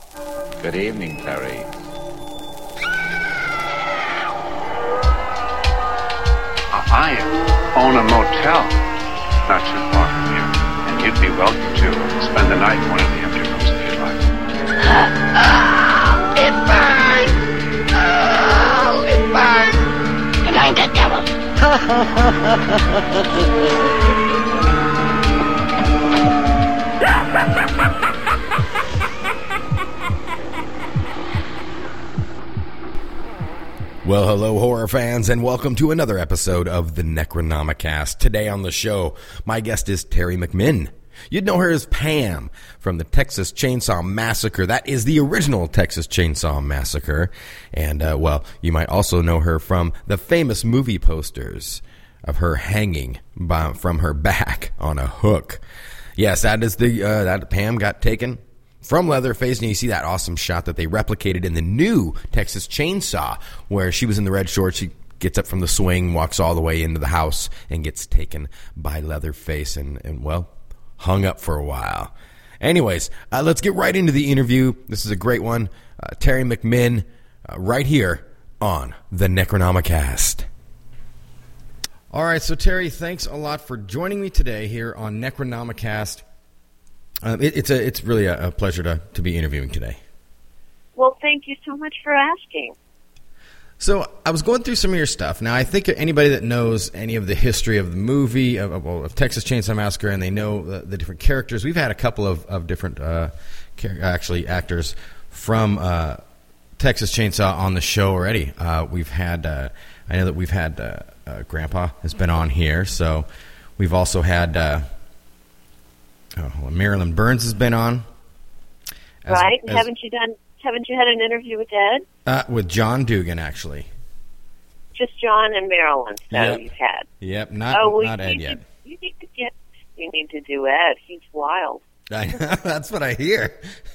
Good evening, Terry. I own a motel not too far from here, and you'd be welcome to spend the night in one of the empty rooms if you'd like. It burns! Oh, it burns! And I'm the devil. Well, hello, horror fans, and welcome to another episode of the Necronomicast. Today on the show, my guest is Terry McMinn. You'd know her as Pam from the Texas Chainsaw Massacre. That is the original Texas Chainsaw Massacre. And, well, you might also know her from the famous movie posters of her hanging from her back on a hook. Yes, that is that Pam got taken from Leatherface, and you see that awesome shot that they replicated in the new Texas Chainsaw, where she was in the red shorts. She gets up from the swing, walks all the way into the house, and gets taken by Leatherface and well, hung up for a while. Anyways, let's get right into the interview. This is a great one. Terry McMinn, right here on the Necronomicast. All right, so Terry, thanks a lot for joining me today here on Necronomicast. It's really a pleasure to be interviewing today. Well, thank you so much for asking. So I was going through some of your stuff. Now, I think anybody that knows any of the history of the movie, of Texas Chainsaw Massacre, and they know the different characters, we've had a couple of different actors from Texas Chainsaw on the show already. We've had, I know that we've had Grandpa has been on here, so we've also had... Marilyn Burns has been on. Right. Haven't you had an interview with Ed? With John Dugan, actually. Just John and Marilyn, you've had. Yep, not Ed yet. You need to do Ed. He's wild. That's what I hear.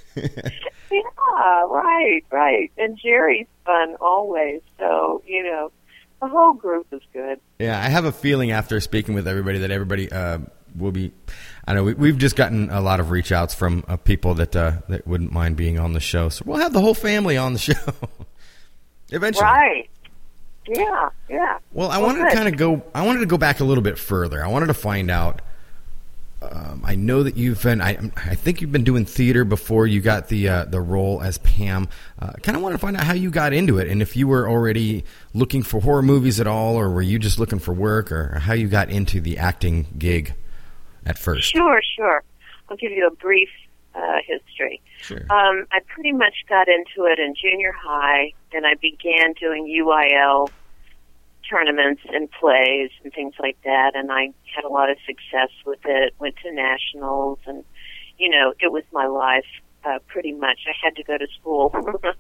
Yeah, right. And Jerry's fun always, so, the whole group is good. Yeah, I have a feeling after speaking with everybody that everybody will be... I know we've just gotten a lot of reach outs from people that wouldn't mind being on the show. So we'll have the whole family on the show eventually. Right. Yeah. Well, I wanted to go back a little bit further. I wanted to find out. I know that you've been. I think you've been doing theater before you got the role as Pam. Kind of want to find out how you got into it, and if you were already looking for horror movies at all, or were you just looking for work, or how you got into the acting gig at first. Sure. I'll give you a brief history. Sure. I pretty much got into it in junior high, and I began doing UIL tournaments and plays and things like that, and I had a lot of success with it, went to nationals, and, it was my life. Pretty much, I had to go to school, but but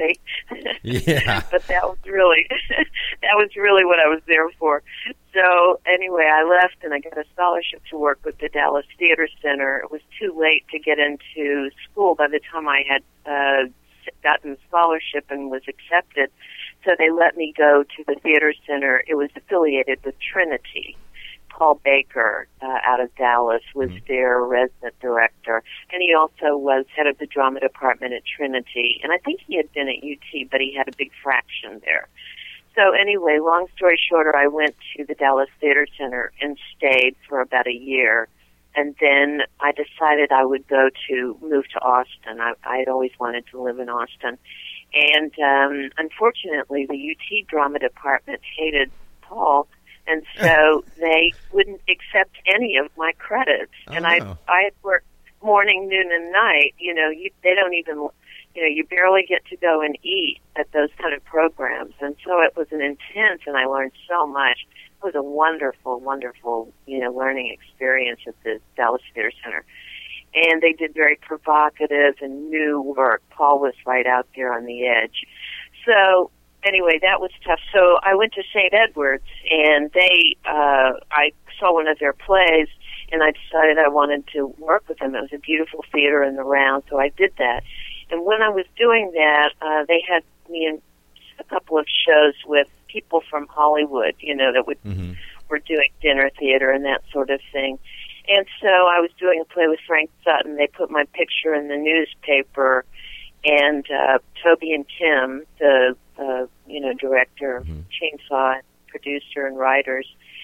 that was really what I was there for. So anyway, I left and I got a scholarship to work with the Dallas Theater Center. It was too late to get into school by the time I had gotten the scholarship and was accepted. So they let me go to the Theater Center. It was affiliated with Trinity. Paul Baker out of Dallas was their resident director, and he also was head of the drama department at Trinity, and I think he had been at UT, but he had a big fraction there. So anyway, long story shorter, I went to the Dallas Theater Center and stayed for about a year, and then I decided I would move to Austin. I had always wanted to live in Austin, and unfortunately, the UT drama department hated Paul, and so they wouldn't accept any of my credits. And I had worked morning, noon, and night. They don't even, you barely get to go and eat at those kind of programs. And so it was an intense, and I learned so much. It was a wonderful, wonderful, learning experience at the Dallas Theater Center. And they did very provocative and new work. Paul was right out there on the edge. So anyway, that was tough. So I went to St. Edward's, and I saw one of their plays, and I decided I wanted to work with them. It was a beautiful theater in the round, so I did that. And when I was doing that, they had me in a couple of shows with people from Hollywood, that were doing dinner theater and that sort of thing. And so I was doing a play with Frank Sutton. They put my picture in the newspaper, And Toby and Kim, the director, Chainsaw, producer, and writers,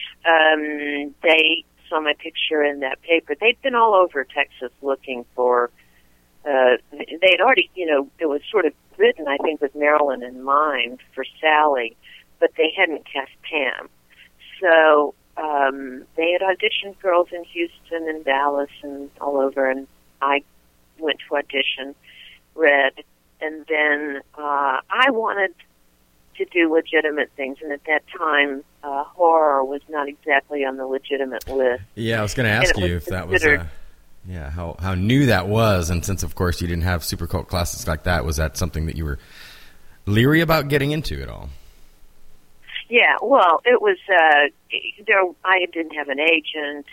they saw my picture in that paper. They'd been all over Texas looking for. They'd already, it was sort of written, I think, with Marilyn in mind for Sally, but they hadn't cast Pam. So they had auditioned girls in Houston and Dallas and all over, and I went to audition, read, and then I wanted to do legitimate things, and at that time, horror was not exactly on the legitimate list. Yeah, I was going to ask you if that was, how new that was, and since, of course, you didn't have super cult classes like that, was that something that you were leery about getting into at all? Yeah, well, it was, I didn't have an agent.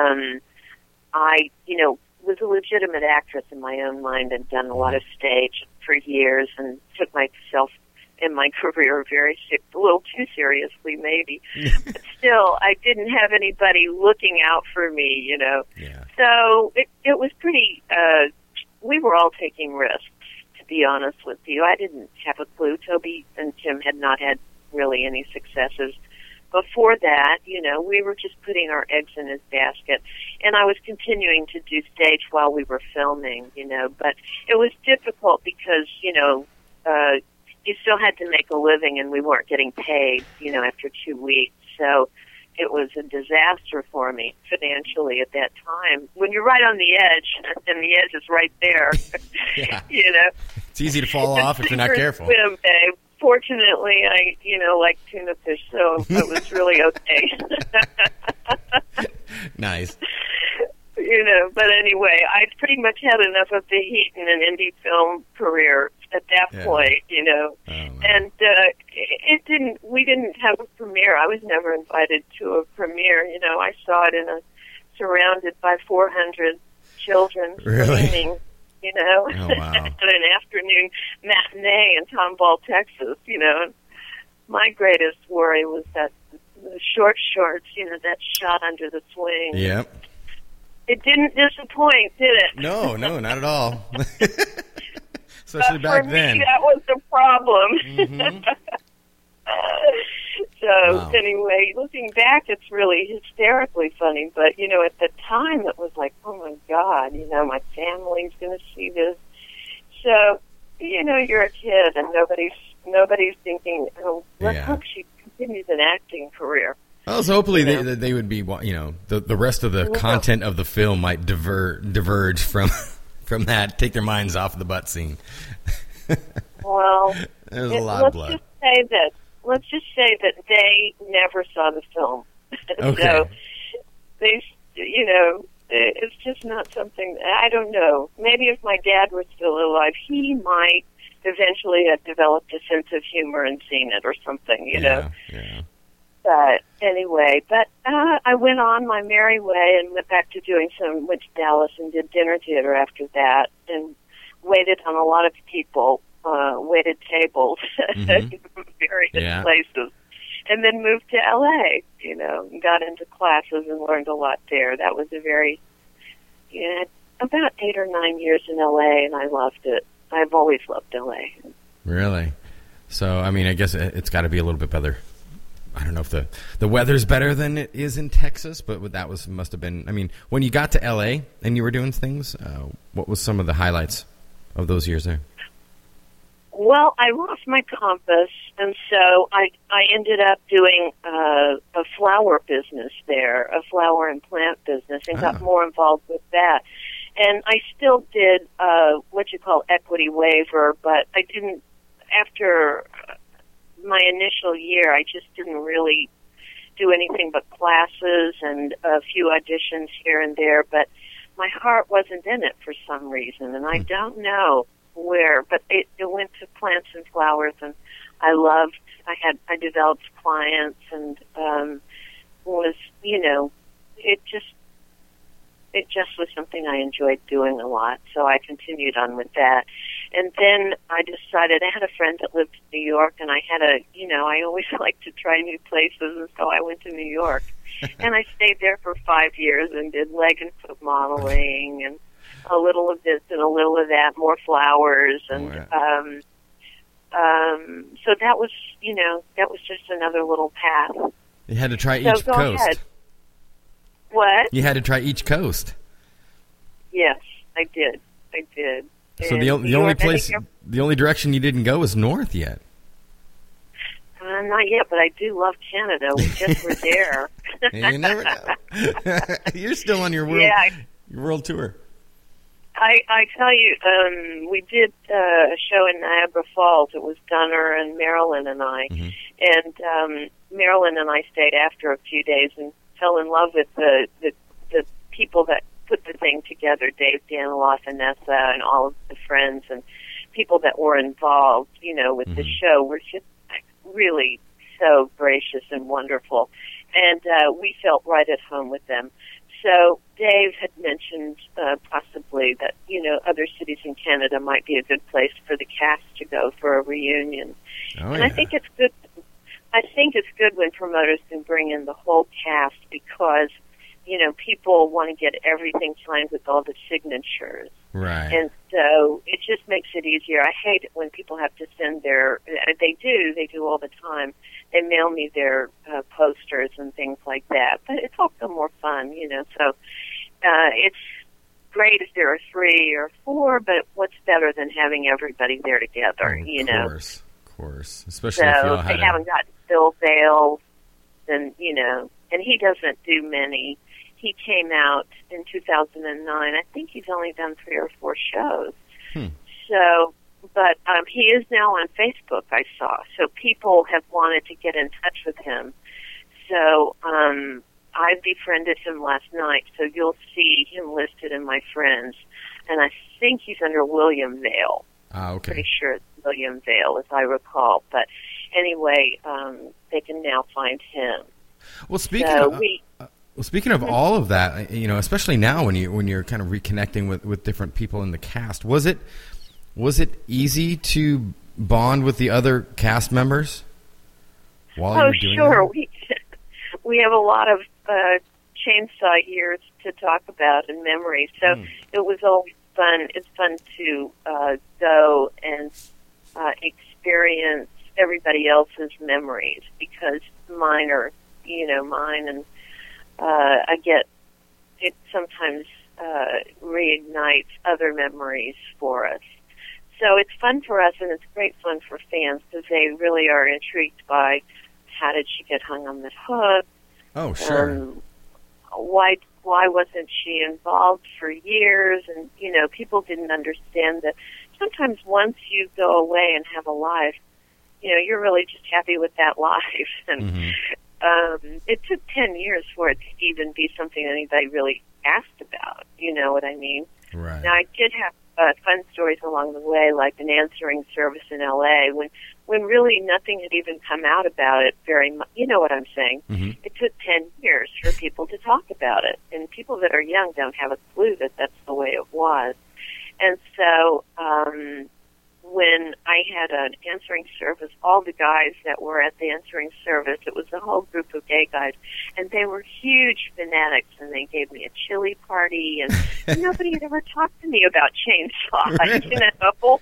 I was a legitimate actress in my own mind and done a lot of stage for years and took myself in my career a little too seriously, maybe. But still, I didn't have anybody looking out for me, Yeah. So it was pretty, we were all taking risks, to be honest with you. I didn't have a clue. Toby and Tim had not had really any successes. Before that, we were just putting our eggs in his basket. And I was continuing to do stage while we were filming, but it was difficult because, you still had to make a living and we weren't getting paid, after 2 weeks. So it was a disaster for me financially at that time. When you're right on the edge, and the edge is right there, Yeah. It's easy to fall off if you're not careful. Swim, babe. Fortunately, I, like tuna fish, so it was really okay. Nice. But anyway, I pretty much had enough of the heat in an indie film career at that point, and we didn't have a premiere. I was never invited to a premiere. I saw it surrounded by 400 children screaming, Oh, wow. at an afternoon matinee in Tomball, Texas, My greatest worry was that the short shorts, that shot under the swing. Yep. It didn't disappoint, did it? No, not at all. Especially back for then. Me, that was the problem. Mm-hmm. So anyway, looking back, it's really hysterically funny. But at the time, it was like, oh my God, my family's going to see this. So you're a kid, and nobody's thinking, oh, let's hope she continues an acting career. Well, so hopefully they would be, the rest of the content of the film might diverge from that, take their minds off the butt scene. Well, there's a lot of blood. Let's just say that they never saw the film. Okay. So they, it's just not something. I don't know. Maybe if my dad were still alive, he might eventually have developed a sense of humor and seen it or something. Yeah. But anyway, I went on my merry way and went back to went to Dallas and did dinner theater after that and waited on a lot of people, waited tables in various places. And then moved to L.A., and got into classes and learned a lot there. That was about 8 or 9 years in L.A., and I loved it. I've always loved L.A. Really? So, I guess it's got to be a little bit better. I don't know if the weather's better than it is in Texas, but that must have been. When you got to L.A. and you were doing things, what was some of the highlights of those years there? Well, I lost my compass, and so I ended up doing a flower business there, a flower and plant business, and got more involved with that. And I still did what you call equity waiver, but I didn't. After my initial year, I just didn't really do anything but classes and a few auditions here and there, but my heart wasn't in it for some reason, and I don't know where, but it went to plants and flowers, and I developed clients, and was, it just was something I enjoyed doing a lot, so I continued on with that. And then I decided, I had a friend that lived in New York, and I always like to try new places, and so I went to New York. And I stayed there for 5 years and did leg and foot modeling and a little of this and a little of that, more flowers, and so that was, that was just another little path. You had to try each go coast. Ahead. What? You had to try each coast. Yes, I did. So the only direction you didn't go was north yet. Not yet, but I do love Canada. We just were there. You never know. You're still on your world tour. I tell you, we did a show in Niagara Falls. It was Gunnar and Marilyn and I. And Marilyn and I stayed after a few days and fell in love with the people that put the thing together, Dave Daniloff, Vanessa, and all of the friends and people that were involved, with the show were just really so gracious and wonderful. And we felt right at home with them. So Dave had mentioned possibly that, other cities in Canada might be a good place for the cast to go for a reunion. I think it's good. I think it's good when promoters can bring in the whole cast because, people want to get everything signed with all the signatures. Right. And so it just makes it easier. I hate it when people have to send they do all the time. They mail me their posters and things like that. But it's also more fun, So it's great if there are 3 or 4, but what's better than having everybody there together, Of course. Especially if you all had haven't gotten Bill Bales, and, and he doesn't do many. He came out in 2009. I think he's only done 3 or 4 shows. So, but he is now on Facebook, I saw. So people have wanted to get in touch with him. So I befriended him last night, so you'll see him listed in my friends. And I think he's under William Vale. Okay. Pretty sure it's William Vale, as I recall. But anyway, they can now find him. Well, speaking of all of that, especially now when you're kind of reconnecting with different people in the cast, was it easy to bond with the other cast members while you were doing sure. that? We have a lot of chainsaw years to talk about and memories, so it was always fun. It's fun to go and experience everybody else's memories because mine are, mine, and I get it sometimes reignites other memories for us. So it's fun for us, and it's great fun for fans because they really are intrigued by how did she get hung on the hook? Oh, sure. Why wasn't she involved for years? And, people didn't understand that sometimes once you go away and have a life, you're really just happy with that life. And it took 10 years for it to even be something anybody really asked about. You know what I mean? Right. Now, I did have fun stories along the way, like an answering service in L.A., when really nothing had even come out about it very much. You know what I'm saying? It took 10 years for people to talk about it, and people that are young don't have a clue that that's the way it was. And so when I had an answering service, all the guys that were at the answering service, it was a whole group of gay guys, and they were huge fanatics, and they gave me a chili party, and nobody had ever talked to me about Chainsaw, you know.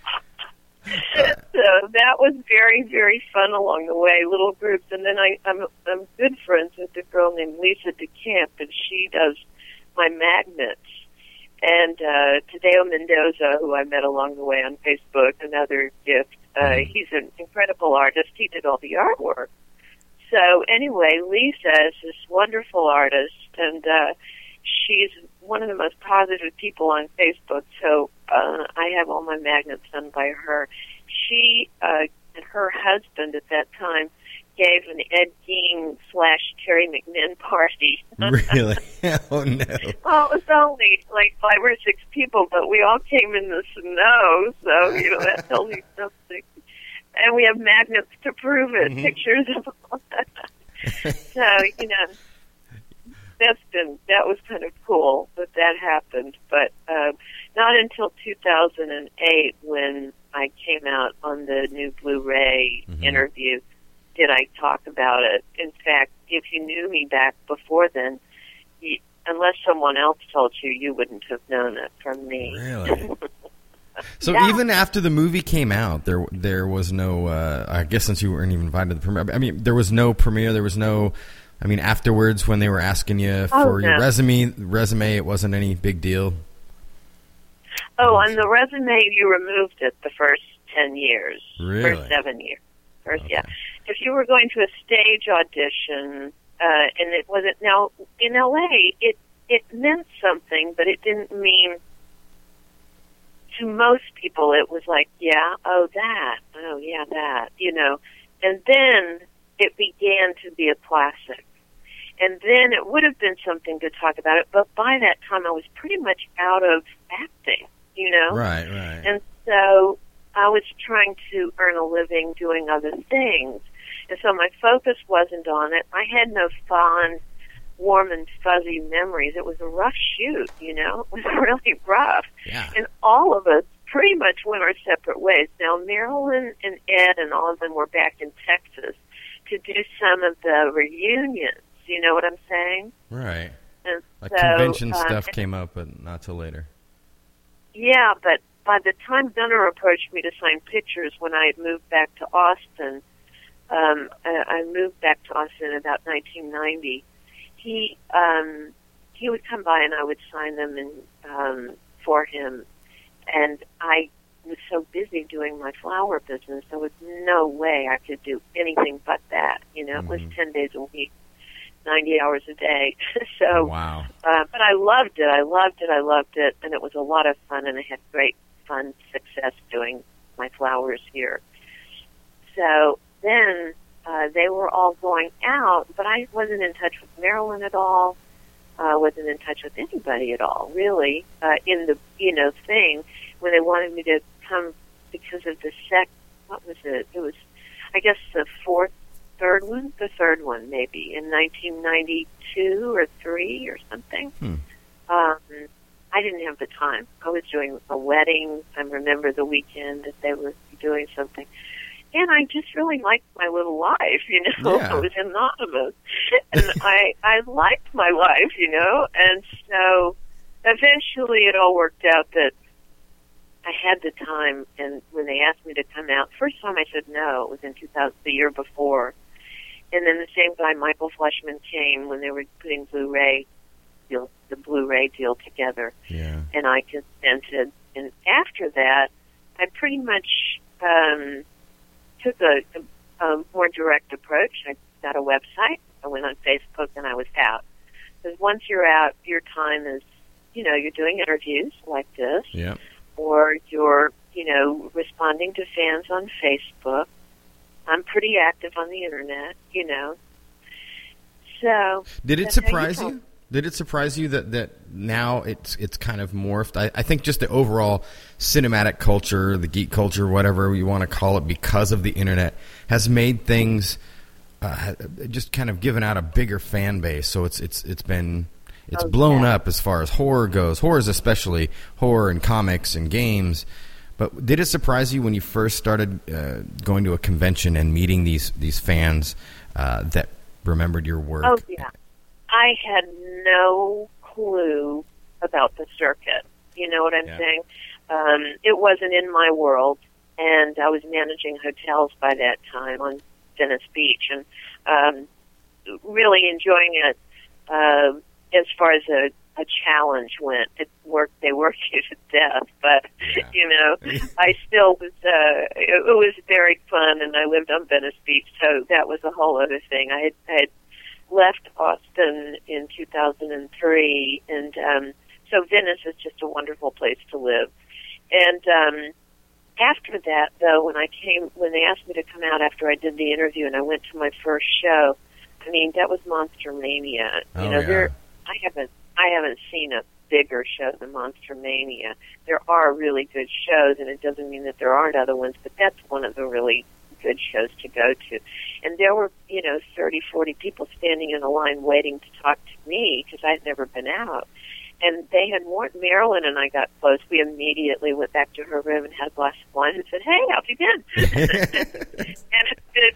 So that was very, very fun along the way, little groups. And then I'm good friends with a girl named Lisa DeCamp, and she does my magnets. And Tadeo Mendoza, who I met along the way on Facebook, another gift. He's an incredible artist. He did all the artwork. So anyway, Lisa is this wonderful artist, and she's one of the most positive people on Facebook. So I have all my magnets done by her. She and her husband at that time gave an Ed Gein / Terry McMinn party. Really? Oh, no. Well, it was only like 5 or 6 people, but we all came in the snow, so, that tells you something. And we have magnets to prove it, pictures of all that. So, that was kind of cool that happened, but not until 2008 when I came out on the new Blu-ray interview did I talk about it. In fact, if you knew me back before then, unless someone else told you, you wouldn't have known it from me. Really? So Yeah. even after the movie came out, there was no. I guess since you weren't even invited to the premiere, I mean, there was no premiere. There was no. I mean, afterwards when they were asking you for your resume, it wasn't any big deal. Oh, on the resume, you removed it the first 10 years. Really? First 7 years. First, Okay. yeah. If you were going to a stage audition, and it wasn't, now, in L.A., it meant something, but it didn't mean, to most people, it was like, yeah, oh, that, you know. And then it began to be a classic. And then it would have been something to talk about it, but by that time I was pretty much out of acting, you know? Right. And so I was trying to earn a living doing other things. And so my focus wasn't on it. I had no fond, warm and fuzzy memories. It was a rough shoot, you know? It was really rough. Yeah. And all of us pretty much went our separate ways. Now, Marilyn and Ed and all of them were back in Texas to do some of the reunions. You know what I'm saying? Right. And Like so, convention stuff came up, but not till later. Yeah, but by the time Gunnar approached me to sign pictures when I had moved back to Austin, I moved back to Austin in about 1990. He would come by and I would sign them for him, and I was so busy doing my flower business, there was no way I could do anything but that. You know, It was 10 days a week, 90 hours a day. So, Wow. but I loved it, and it was a lot of fun, and I had great fun success doing my flowers here. So then they were all going out, but I wasn't in touch with Marilyn at all. Wasn't in touch with anybody at all, really, in the, thing, when they wanted me to come because of the what was it? It was, I guess, the third one, maybe, in 1992 or 3 or something. I didn't have the time. I was doing a wedding. I remember the weekend that they were doing something. And I just really liked my little life, you know. Yeah. I was anonymous. And I liked my life, you know. And so eventually it all worked out that I had the time. And when they asked me to come out, first time I said no. It was in 2000, the year before. And then the same guy, Michael Fleischman, came when they were putting the Blu-ray deal together. Yeah. And I consented. And after that, I pretty much took a more direct approach. I got a website. I went on Facebook, and I was out. Because once you're out, your time is, you're doing interviews like this, Yeah. or you're, responding to fans on Facebook. I'm pretty active on the internet, So Did it that's how surprise you you? Did it surprise you that now it's kind of morphed? I think just the overall cinematic culture, the geek culture, whatever you want to call it, because of the internet, has made things just kind of given out a bigger fan base. So it's blown up as far as horror goes. Horror is especially horror and comics and games. But did it surprise you when you first started going to a convention and meeting these fans that remembered your work? Oh, yeah. I had no clue about the circuit. You know what I'm saying? It wasn't in my world, and I was managing hotels by that time on Venice Beach, and really enjoying it as far as a challenge went. They worked you to death, but, I still was, it was very fun, and I lived on Venice Beach, so that was a whole other thing. I had left Austin in 2003, and so Venice is just a wonderful place to live. And after that, though, when they asked me to come out after I did the interview and I went to my first show, I mean, that was Monster Mania. I haven't seen a bigger show than Monster Mania. There are really good shows, and it doesn't mean that there aren't other ones, but that's one of the really good shows to go to. And there were, 30, 40 people standing in a line waiting to talk to me because I had never been out. And they had warned Marilyn, and I got close. We immediately went back to her room and had a glass of wine and said, "Hey, how've you been?" And it's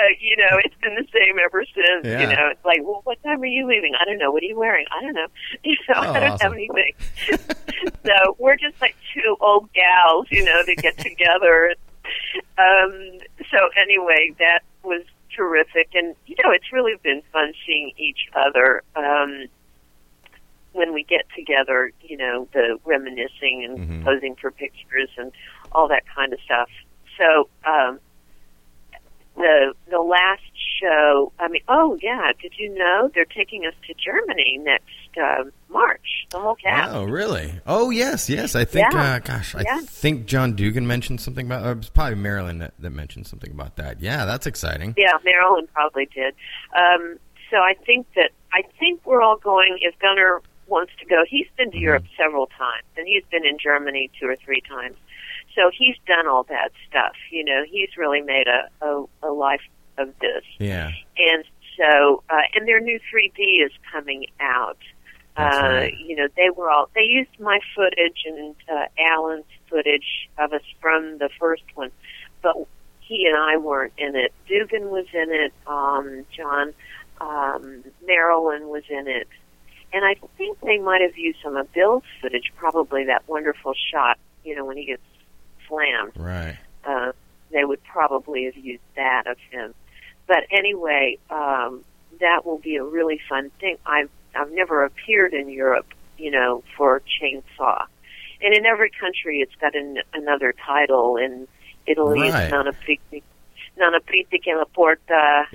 it's been the same ever since. Yeah. It's like, well, what time are you leaving? I don't know. What are you wearing? I don't know. I don't have anything. So we're just like two old gals, that get together. So anyway, that was terrific. And, it's really been fun seeing each other when we get together, the reminiscing and posing for pictures and all that kind of stuff. So the last show, did you know they're taking us to Germany next March, the whole cast? Oh, really? Oh, yes. I think, I think John Dugan mentioned something about, it was probably Marilyn that mentioned something about that. Yeah, that's exciting. Yeah, Marilyn probably did. So I think we're all going, if Gunnar wants to go. He's been to Europe several times, and he's been in Germany 2 or 3 times. So he's done all that stuff. He's really made a life of this. Yeah. And so, and their new 3D is coming out. That's right. They used my footage and Alan's footage of us from the first one, but he and I weren't in it. Dugan was in it. John, Marilyn was in it. And I think they might have used some of Bill's footage, probably that wonderful shot, when he gets slammed. Right. They would probably have used that of him. But anyway, that will be a really fun thing. I've never appeared in Europe, for Chainsaw. And in every country it's got another title. In Italy it's Non aprite che la porta.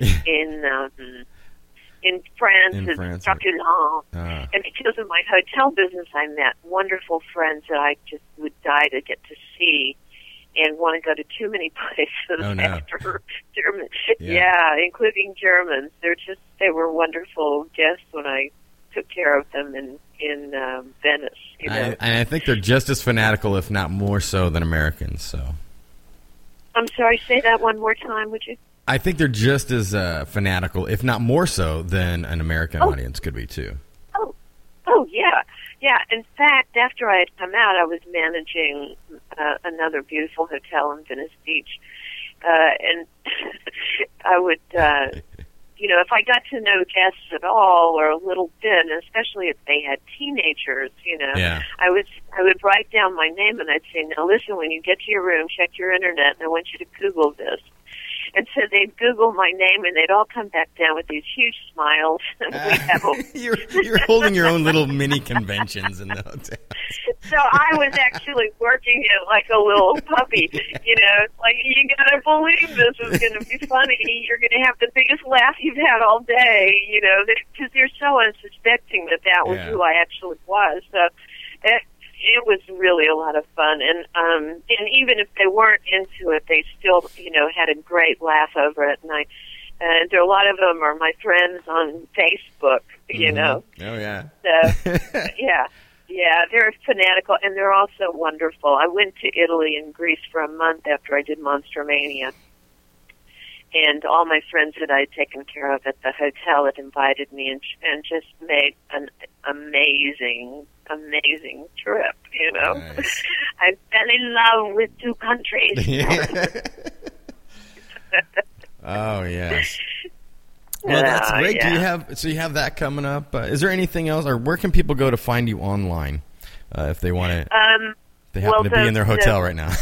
In France, it's Truculent. And because of my hotel business, I met wonderful friends that I just would die to get to see and want to go to too many places after German. Yeah, including Germans. They were wonderful guests when I took care of them in Venice. And I think they're just as fanatical, if not more so, than Americans. So. I'm sorry, say that one more time, would you? I think they're just as fanatical, if not more so, than an American audience could be, too. Oh, yeah. Yeah, in fact, after I had come out, I was managing another beautiful hotel in Venice Beach. And I would, if I got to know guests at all or a little bit, and especially if they had teenagers, I would write down my name and I'd say, now listen, when you get to your room, check your internet, and I want you to Google this. And so they'd Google my name, and they'd all come back down with these huge smiles. And we'd have you're holding your own little mini conventions in the hotel. So I was actually working it like a little puppy. Like, you gotta believe this is going to be funny. You're going to have the biggest laugh you've had all day, because they're so unsuspecting that was who I actually was. So it was really a lot of fun, and even if they weren't into it, they still, had a great laugh over it. And there a lot of them are my friends on Facebook, Oh yeah. So yeah, they're fanatical, and they're also wonderful. I went to Italy and Greece for a month after I did Monster Mania. And all my friends that I'd taken care of at the hotel had invited me and just made an amazing trip, Nice. I fell in love with 2 countries. Oh, yes. Well, that's great. Yeah. Do you have that coming up? Is there anything else, or where can people go to find you online if they want to? They happen to be in their hotel right now.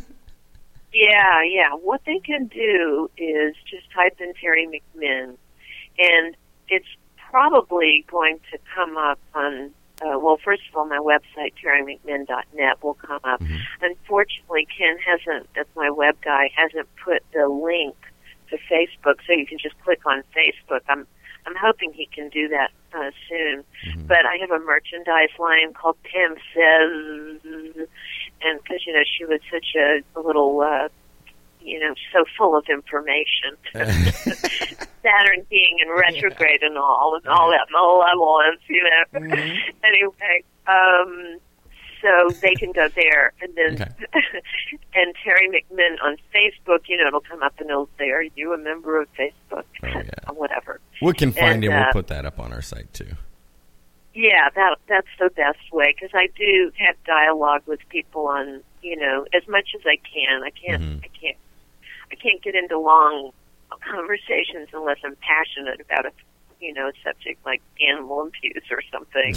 Yeah. What they can do is just type in Terry McMinn, and it's probably going to come up on, first of all, my website, terrymcminn.net, will come up. Mm-hmm. Unfortunately, Ken that's my web guy, hasn't put the link to Facebook, so you can just click on Facebook. I'm hoping he can do that soon. Mm-hmm. But I have a merchandise line called Pam Says, and because, she was such a little, so full of information. Saturn being in retrograde and all that malevolence, Mm-hmm. Anyway, so they can go there, and then and Terry McMinn on Facebook, it'll come up and it'll say, "Are you a member of Facebook?" Or whatever. We can find it. We'll put that up on our site too. Yeah, that's the best way, because I do have dialogue with people on, as much as I can. I can't get into long conversations unless I'm passionate about a subject like animal abuse or something.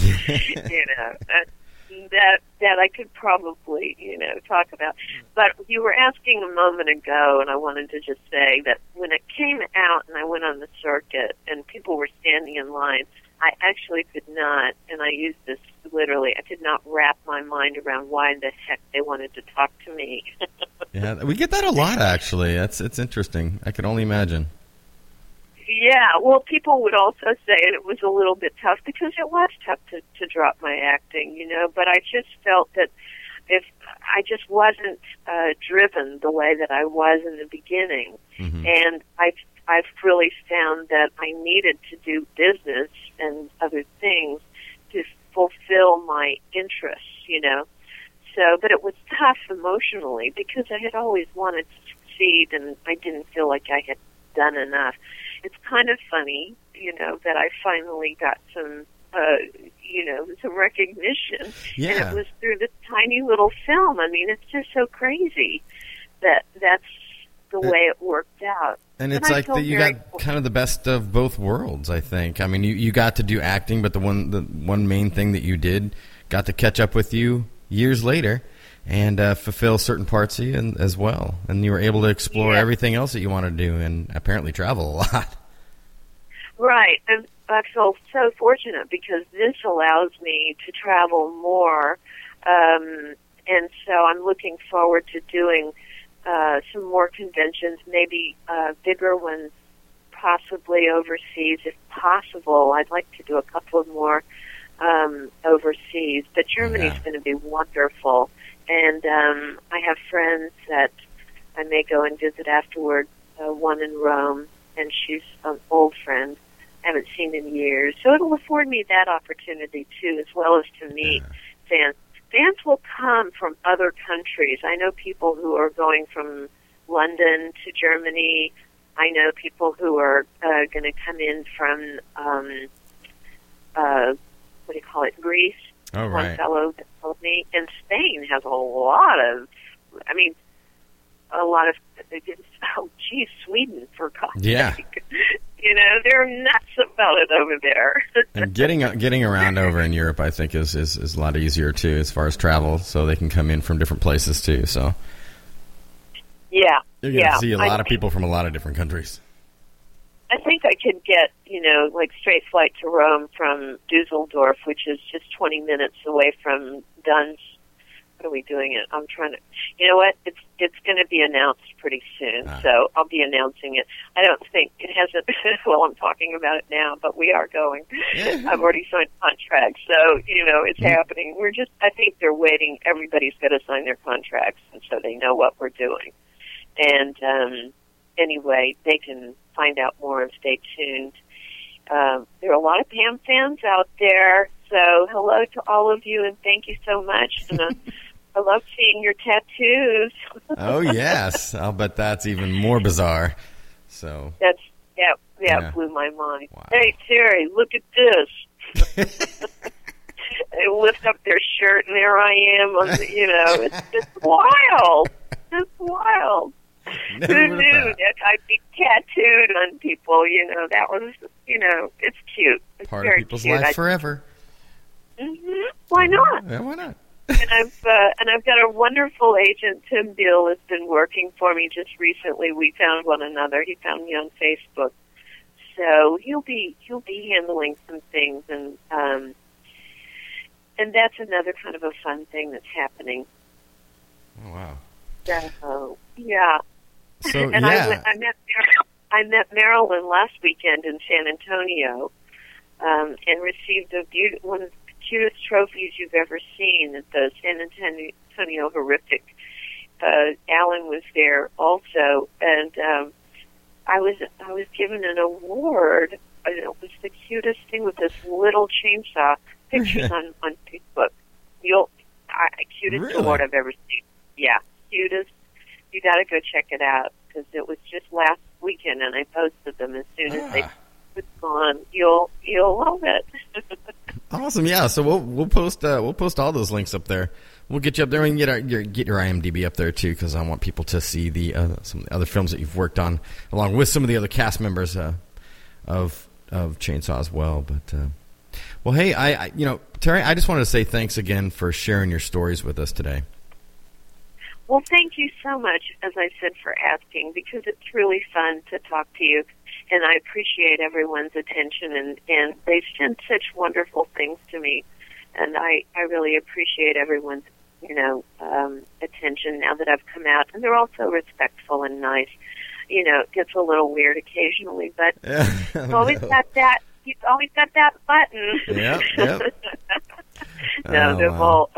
That I could probably talk about. But you were asking a moment ago, and I wanted to just say that when it came out and I went on the circuit and people were standing in line, I actually could not, and I use this literally, I could not wrap my mind around why the heck they wanted to talk to me. Yeah, we get that a lot, actually. It's interesting. I can only imagine. Yeah, well, people would also say it was a little bit tough because it was tough to drop my acting, but I just felt that if I just wasn't driven the way that I was in the beginning, and I've really found that I needed to do business and other things to fulfill my interests, So, but it was tough emotionally because I had always wanted to succeed and I didn't feel like I had done enough. It's kind of funny, that I finally got some, some recognition. Yeah. And it was through this tiny little film. I mean, it's just so crazy that that's the way it worked out. And it's like that you got kind of the best of both worlds, I think. I mean, you got to do acting, but the one main thing that you did got to catch up with you years later and fulfill certain parts of you as well. And you were able to explore everything else that you wanted to do and apparently travel a lot. Right. And I feel so fortunate because this allows me to travel more. And so I'm looking forward to doing some more conventions, maybe bigger ones, possibly overseas if possible. I'd like to do a couple more overseas, but Germany's going to be wonderful. And I have friends that I may go and visit afterward, one in Rome, and she's an old friend. I haven't seen in years. So it'll afford me that opportunity, too, as well as to meet fans. Fans will come from other countries. I know people who are going from London to Germany. I know people who are going to come in from, Greece. Oh, right. One fellow that told me. And Spain has a lot of, Sweden, for God's sake. They're nuts about it over there. And getting around over in Europe, I think, is a lot easier, too, as far as travel, so they can come in from different places, too. So you're going to see a lot of people from a lot of different countries. I think I could get, straight flight to Rome from Dusseldorf, which is just 20 minutes away from Duns. What are we doing it? I'm trying to, it's going to be announced pretty soon, so I'll be announcing it. I don't think it hasn't, I'm talking about it now, but we are going. I've already signed contracts, so, it's happening. I think they're waiting. Everybody's got to sign their contracts, and so they know what we're doing. And, anyway, they can find out more and stay tuned. There are a lot of Pam fans out there, so hello to all of you, and thank you so much. And I love seeing your tattoos. Oh, yes. I'll bet that's even more bizarre. So that's it blew my mind. Wow. Hey, Terry, look at this. They lift up their shirt, and there I am. It's wild. It's wild. Never Who knew that I'd be tattooed on people? That was, it's cute. It's part very of people's cute. life forever. Why not? Yeah, why not? And I've got a wonderful agent. Tim Beal has been working for me just recently. We found one another. He found me on Facebook, so he'll be handling some things, and that's another kind of a fun thing that's happening. Oh, wow. So yeah. So and I met Marilyn last weekend in San Antonio, and received one of the cutest trophies you've ever seen at the San Antonio Horrific. Alan was there also, and I was given an award. It was the cutest thing with this little chainsaw. Pictures on Facebook. Cutest Really? award I've ever seen. Yeah, cutest. You got to go check it out because it was just last weekend, and I posted them as soon as they was gone. You'll love it. Awesome, yeah. So we'll post all those links up there We'll get you up there and get your IMDb up there too, because I want people to see the some of the other films that you've worked on, along with some of the other cast members of Chainsaw as well. But well, hey, I Terry, I just wanted to say thanks again for sharing your stories with us today. Well, thank you so much, as I said, for asking, because it's really fun to talk to you, and I appreciate everyone's attention, and they've sent such wonderful things to me, and I really appreciate everyone's, attention now that I've come out, and they're also respectful and nice. It gets a little weird occasionally, but you've always got that button. Yep. No, they've all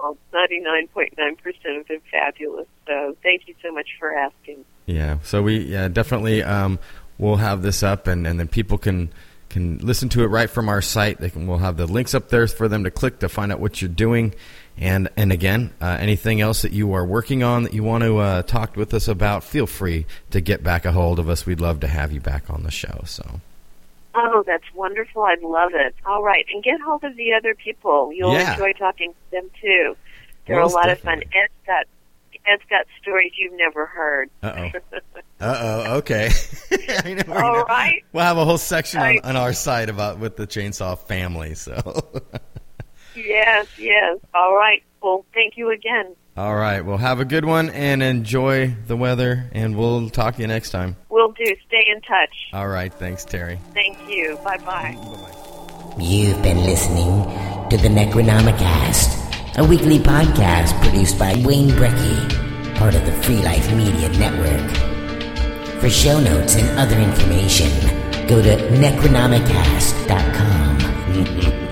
99.9% of them fabulous. So thank you so much for asking. Yeah, so we definitely we'll have this up, and then people can listen to it right from our site. We'll have the links up there for them to click to find out what you're doing. And again, anything else that you are working on that you want to talk with us about, feel free to get back a hold of us. We'd love to have you back on the show. So. Oh, that's wonderful. I'd love it. All right. And get hold of the other people. You'll enjoy talking to them, too. They're a lot of fun. Ed's got stories you've never heard. Okay. All right. We'll have a whole section on our site with the Chainsaw family. So. Yes. All right. Well, thank you again. All right. Well, have a good one and enjoy the weather, and we'll talk to you next time. Will do. Stay in touch. All right. Thanks, Terry. Thank you. Bye-bye. You've been listening to the Necronomicast, a weekly podcast produced by Wayne Brecky, part of the Free Life Media Network. For show notes and other information, go to necronomicast.com.